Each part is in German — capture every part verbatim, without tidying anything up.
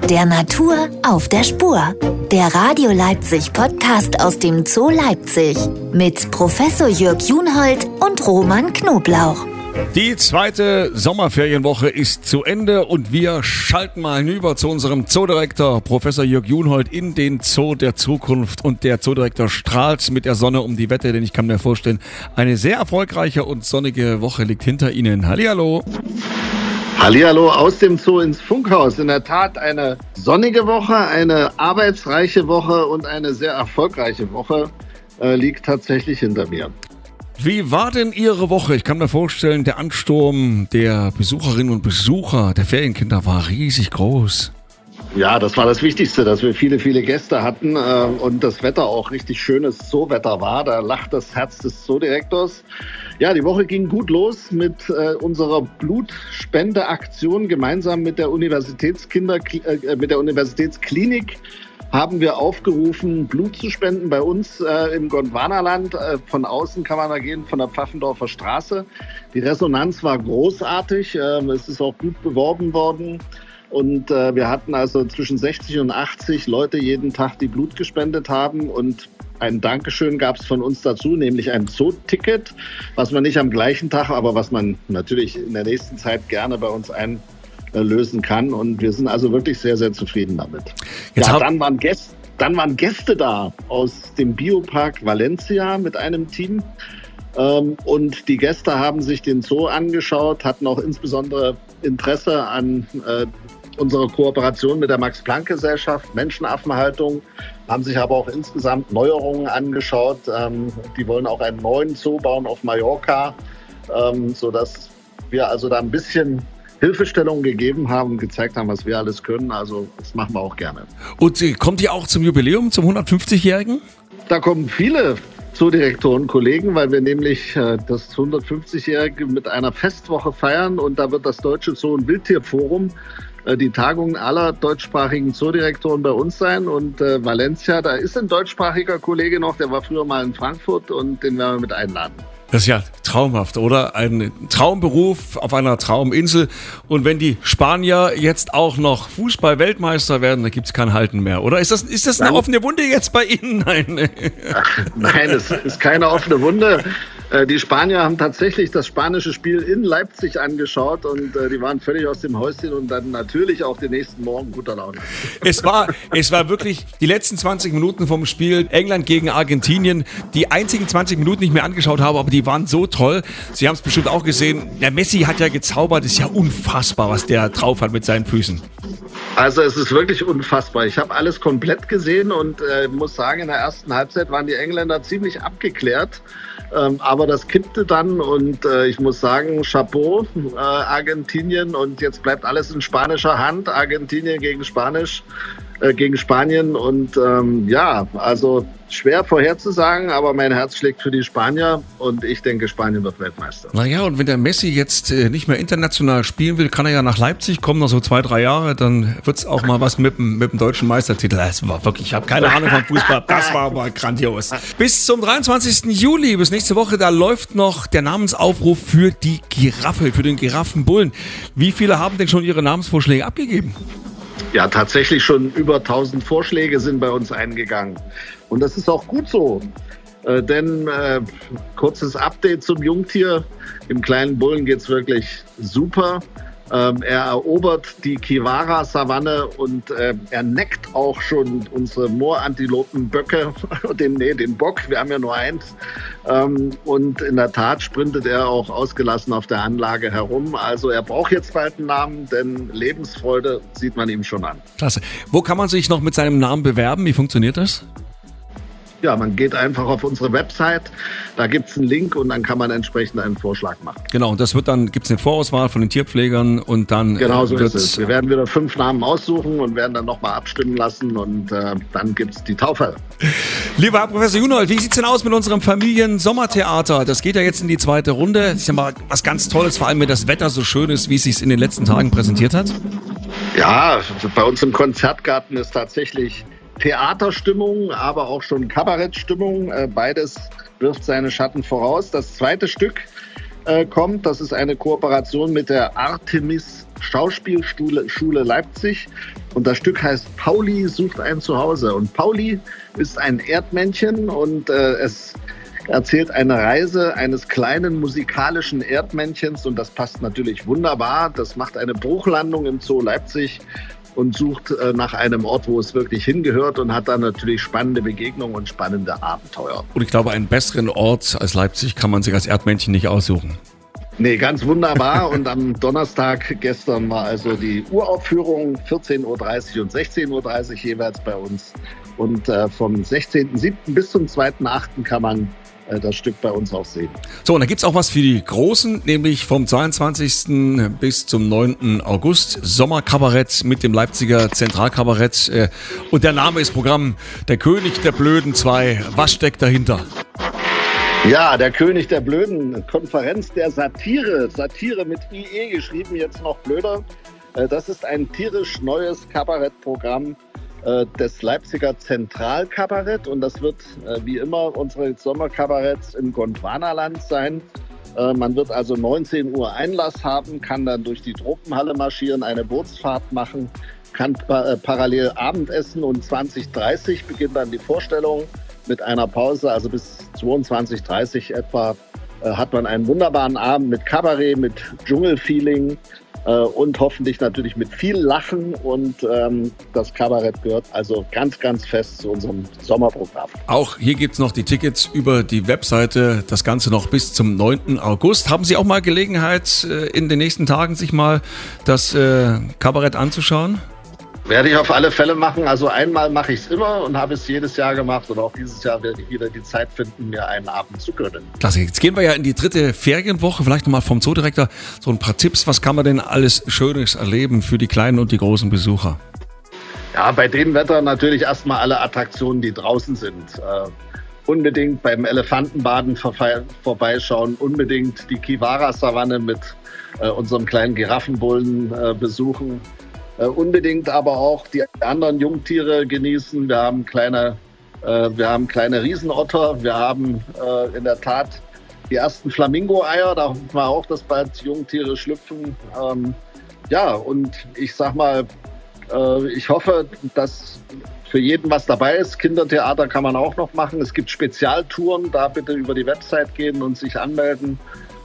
Der Natur auf der Spur. Der Radio Leipzig Podcast aus dem Zoo Leipzig mit Professor Jörg Junhold und Roman Knoblauch. Die zweite Sommerferienwoche ist zu Ende und wir schalten mal hinüber zu unserem Zoodirektor Professor Jörg Junhold in den Zoo der Zukunft. Und der Zoodirektor strahlt mit der Sonne um die Wette, denn ich kann mir vorstellen, eine sehr erfolgreiche und sonnige Woche liegt hinter Ihnen. Hallihallo! Hallihallo aus dem Zoo ins Funkhaus. In der Tat eine sonnige Woche, eine arbeitsreiche Woche und eine sehr erfolgreiche Woche äh, liegt tatsächlich hinter mir. Wie war denn Ihre Woche? Ich kann mir vorstellen, der Ansturm der Besucherinnen und Besucher, der Ferienkinder war riesig groß. Ja, das war das Wichtigste, dass wir viele, viele Gäste hatten äh, und das Wetter auch richtig schönes Zoo-Wetter war. Da lacht das Herz des Zoodirektors. Ja, die Woche ging gut los mit äh, unserer Blutspendeaktion gemeinsam mit der Universitätskinder, äh, mit der Universitätsklinik. Haben wir aufgerufen, Blut zu spenden bei uns äh, im Gondwanaland. Äh, von außen kann man da gehen, von der Pfaffendorfer Straße. Die Resonanz war großartig. Äh, es ist auch gut beworben worden. Und äh, wir hatten also zwischen sechzig und achtzig Leute jeden Tag, die Blut gespendet haben. Und ein Dankeschön gab es von uns dazu, nämlich ein Zoo-Ticket, was man nicht am gleichen Tag, aber was man natürlich in der nächsten Zeit gerne bei uns ein lösen kann. Und wir sind also wirklich sehr, sehr zufrieden damit. Jetzt ja, dann waren, Gäste, dann waren Gäste da aus dem Biopark Valencia mit einem Team. Ähm, und die Gäste haben sich den Zoo angeschaut, hatten auch insbesondere Interesse an äh, unserer Kooperation mit der Max-Planck-Gesellschaft, Menschenaffenhaltung, haben sich aber auch insgesamt Neuerungen angeschaut. Ähm, die wollen auch einen neuen Zoo bauen auf Mallorca, ähm, sodass wir also da ein bisschen Hilfestellung gegeben haben und gezeigt haben, was wir alles können. Also das machen wir auch gerne. Und kommt ihr auch zum Jubiläum, zum hundertfünfzigjährigen? Da kommen viele Zoodirektoren, Kollegen, weil wir nämlich äh, das hundertfünfzigjährige mit einer Festwoche feiern und da wird das Deutsche Zoo- und Wildtierforum äh, die Tagung aller deutschsprachigen Zoodirektoren bei uns sein und äh, Valencia, da ist ein deutschsprachiger Kollege noch, der war früher mal in Frankfurt und den werden wir mit einladen. Das ist ja traumhaft, oder? Ein Traumberuf auf einer Trauminsel. Und wenn die Spanier jetzt auch noch Fußball-Weltmeister werden, dann gibt's kein Halten mehr, oder? Ist das, ist das eine Nein. offene Wunde jetzt bei Ihnen? Nein. Ach, nein, es ist keine offene Wunde. Die Spanier haben tatsächlich das spanische Spiel in Leipzig angeschaut und äh, die waren völlig aus dem Häuschen und dann natürlich auch den nächsten Morgen guter Laune. Es war, es war wirklich die letzten zwanzig Minuten vom Spiel England gegen Argentinien, die einzigen zwanzig Minuten, die ich mir angeschaut habe, aber die waren so toll. Sie haben es bestimmt auch gesehen. Der Messi hat ja gezaubert, ist ja unfassbar, was der drauf hat mit seinen Füßen. Also es ist wirklich unfassbar. Ich habe alles komplett gesehen und äh, muss sagen, in der ersten Halbzeit waren die Engländer ziemlich abgeklärt. Ähm, aber das kippte dann und äh, ich muss sagen, Chapeau, äh, Argentinien und jetzt bleibt alles in spanischer Hand. Argentinien gegen Spanisch, äh, gegen Spanien und ähm, ja, also schwer vorherzusagen, aber mein Herz schlägt für die Spanier und ich denke, Spanien wird Weltmeister. Naja, und wenn der Messi jetzt äh, nicht mehr international spielen will, kann er ja nach Leipzig kommen, noch so zwei, drei Jahre, dann wird's auch mal was mit dem, mit dem deutschen Meistertitel. Das war wirklich, ich habe keine Ahnung von Fußball, das war aber grandios. Bis zum dreiundzwanzigsten Juli, bis nächste Woche, da läuft noch der Namensaufruf für die Giraffe, für den Giraffenbullen. Wie viele haben denn schon ihre Namensvorschläge abgegeben? Ja, tatsächlich schon über tausend Vorschläge sind bei uns eingegangen. Und das ist auch gut so, äh, denn äh, kurzes Update zum Jungtier. Dem kleinen Bullen geht's wirklich super. Ähm, er erobert die Kiwara-Savanne und äh, er neckt auch schon unsere Moorantilopenböcke, den, nee, den Bock, wir haben ja nur eins. Ähm, und in der Tat sprintet er auch ausgelassen auf der Anlage herum. Also er braucht jetzt bald einen Namen, denn Lebensfreude sieht man ihm schon an. Klasse. Wo kann man sich noch mit seinem Namen bewerben? Wie funktioniert das? Ja, man geht einfach auf unsere Website, da gibt es einen Link und dann kann man entsprechend einen Vorschlag machen. Genau, und das wird dann, gibt es eine Vorauswahl von den Tierpflegern und dann Genau so äh, ist es. Wir werden wieder fünf Namen aussuchen und werden dann nochmal abstimmen lassen und äh, dann gibt es die Taufe. Lieber Herr Professor Junhold, wie sieht's denn aus mit unserem Familien-Sommertheater? Das geht ja jetzt in die zweite Runde. Das ist ja mal was ganz Tolles, vor allem wenn das Wetter so schön ist, wie es sich in den letzten Tagen präsentiert hat. Ja, bei uns im Konzertgarten ist tatsächlich Theaterstimmung, aber auch schon Kabarettstimmung. Beides wirft seine Schatten voraus. Das zweite Stück äh, kommt. Das ist eine Kooperation mit der Artemis Schauspielschule Schule Leipzig. Und das Stück heißt Pauli sucht ein Zuhause. Und Pauli ist ein Erdmännchen und äh, es erzählt eine Reise eines kleinen musikalischen Erdmännchens. Und das passt natürlich wunderbar. Das macht eine Bruchlandung im Zoo Leipzig und sucht äh, nach einem Ort, wo es wirklich hingehört und hat dann natürlich spannende Begegnungen und spannende Abenteuer. Und ich glaube, einen besseren Ort als Leipzig kann man sich als Erdmännchen nicht aussuchen. Nee, ganz wunderbar. Und am Donnerstag gestern war also die Uraufführung vierzehn Uhr dreißig und sechzehn Uhr dreißig jeweils bei uns. Und äh, vom sechzehnten siebten bis zum zweiten achten kann man äh, das Stück bei uns auch sehen. So, und da gibt's auch was für die Großen, nämlich vom zweiundzwanzigsten bis zum neunten August. Sommerkabarett mit dem Leipziger Zentralkabarett. Äh, und der Name ist Programm Der König der Blöden zwei. Was steckt dahinter? Ja, der König der Blöden, Konferenz der Satire, Satire mit I E geschrieben, jetzt noch blöder. Das ist ein tierisch neues Kabarettprogramm des Leipziger Zentralkabarett und das wird wie immer unsere Sommerkabaretts im Gondwanaland sein. Man wird also neunzehn Uhr Einlass haben, kann dann durch die Tropenhalle marschieren, eine Bootsfahrt machen, kann pa- parallel Abendessen und zwanzig Uhr dreißig beginnt dann die Vorstellung. Mit einer Pause, also bis zweiundzwanzig Uhr dreißig etwa, äh, hat man einen wunderbaren Abend mit Kabarett, mit Dschungelfeeling äh, und hoffentlich natürlich mit viel Lachen. Und ähm, das Kabarett gehört also ganz, ganz fest zu unserem Sommerprogramm. Auch hier gibt's noch die Tickets über die Webseite, das Ganze noch bis zum neunten August. Haben Sie auch mal Gelegenheit, äh, in den nächsten Tagen sich mal das äh, Kabarett anzuschauen? Werde ich auf alle Fälle machen. Also einmal mache ich es immer und habe es jedes Jahr gemacht. Und auch dieses Jahr werde ich wieder die Zeit finden, mir einen Abend zu gönnen. Klasse. Jetzt gehen wir ja in die dritte Ferienwoche. Vielleicht nochmal vom Zoodirektor so ein paar Tipps. Was kann man denn alles Schönes erleben für die kleinen und die großen Besucher? Ja, bei dem Wetter natürlich erstmal alle Attraktionen, die draußen sind. Äh, unbedingt beim Elefantenbaden vorfei- vorbeischauen. Unbedingt die Kiwara-Savanne mit äh, unserem kleinen Giraffenbullen äh, besuchen. Uh, unbedingt aber auch die anderen Jungtiere genießen. Wir haben kleine, äh, wir haben kleine Riesenotter. Wir haben äh, in der Tat die ersten Flamingo-Eier. Da hoffen wir auch, dass bald Jungtiere schlüpfen. Ähm, ja, und ich sag mal, äh, ich hoffe, dass für jeden was dabei ist. Kindertheater kann man auch noch machen. Es gibt Spezialtouren. Da bitte über die Website gehen und sich anmelden.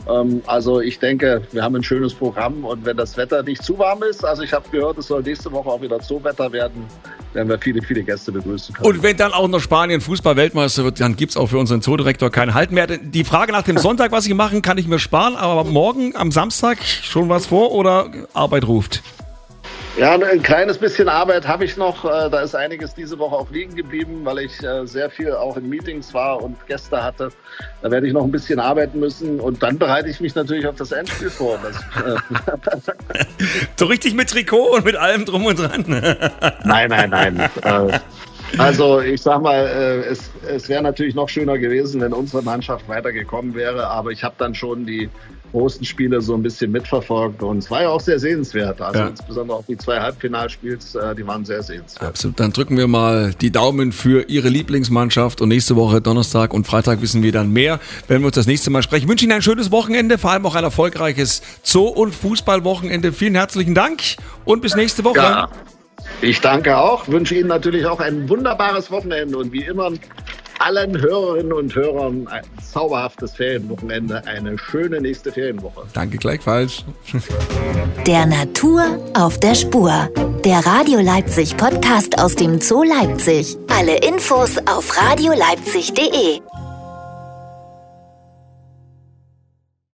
Also ich denke, wir haben ein schönes Programm und wenn das Wetter nicht zu warm ist, also ich habe gehört, es soll nächste Woche auch wieder Zoowetter werden, werden wir viele, viele Gäste begrüßen können. Und wenn dann auch noch Spanien Fußball-Weltmeister wird, dann gibt's auch für unseren Zoodirektor keinen Halt mehr. Die Frage nach dem Sonntag, was Sie machen, kann ich mir sparen, aber morgen am Samstag schon was vor oder Arbeit ruft? Ja, ein kleines bisschen Arbeit habe ich noch. Da ist einiges diese Woche auch liegen geblieben, weil ich sehr viel auch in Meetings war und Gäste hatte. Da werde ich noch ein bisschen arbeiten müssen und dann bereite ich mich natürlich auf das Endspiel vor. Das, so richtig mit Trikot und mit allem drum und dran? Nein, nein, nein. Also ich sag mal, es, es wäre natürlich noch schöner gewesen, wenn unsere Mannschaft weitergekommen wäre, aber ich habe dann schon die großen Spiele so ein bisschen mitverfolgt und es war ja auch sehr sehenswert. Also ja. Insbesondere auch die zwei Halbfinalspiels, die waren sehr sehenswert. Absolut. Dann drücken wir mal die Daumen für Ihre Lieblingsmannschaft und nächste Woche Donnerstag und Freitag wissen wir dann mehr, wenn wir uns das nächste Mal sprechen. Ich wünsche Ihnen ein schönes Wochenende, vor allem auch ein erfolgreiches Zoo- und Fußballwochenende. Vielen herzlichen Dank und bis nächste Woche. Ja, ich danke auch, wünsche Ihnen natürlich auch ein wunderbares Wochenende und wie immer allen Hörerinnen und Hörern ein zauberhaftes Ferienwochenende, eine schöne nächste Ferienwoche. Danke gleichfalls. Der Natur auf der Spur. Der Radio Leipzig Podcast aus dem Zoo Leipzig. Alle Infos auf radio leipzig punkt de.